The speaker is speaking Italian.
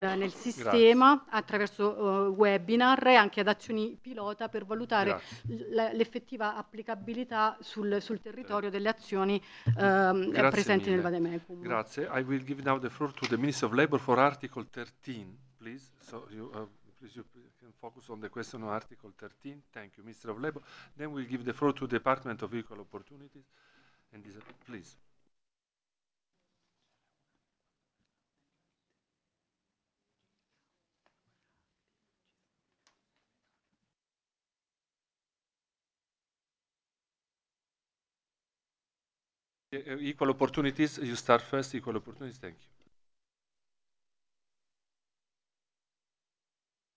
nel Grazie, sistema attraverso webinar e anche ad azioni pilota per valutare grazie. l'effettiva applicabilità sul territorio delle azioni Grazie presenti nel mille. vademecum. Grazie. I will give now the floor to the Minister of Labor for Article 13, please. So please you can focus on the question on Article 13. Thank you, Minister of Labor. Then we'll give the floor to the Department of Equal Opportunities. And please. Equal Opportunities, you start first. Equal Opportunities, thank you.